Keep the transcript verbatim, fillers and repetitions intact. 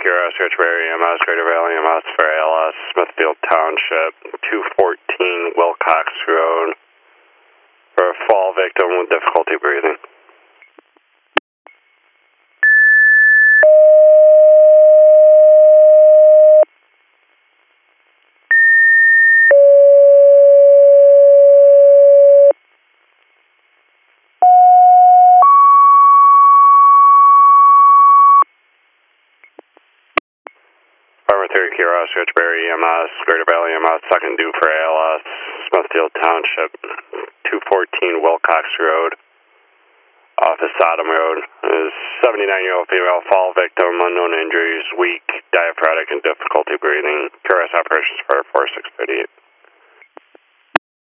Kira, Richbury, M S, Greater Valley, M S for A L S, Smithfield Township, two fourteen Wilcox Road, for a fall victim with difficulty breathing. thirty Kira, Richbury, M S, Greater Valley, M S, second due for A L S, Smithfield Township, two fourteen Wilcox Road, off of Sodom Road. Is seventy-nine-year-old female fall victim, unknown injuries, weak, diaphoretic, and difficulty breathing. K R S operation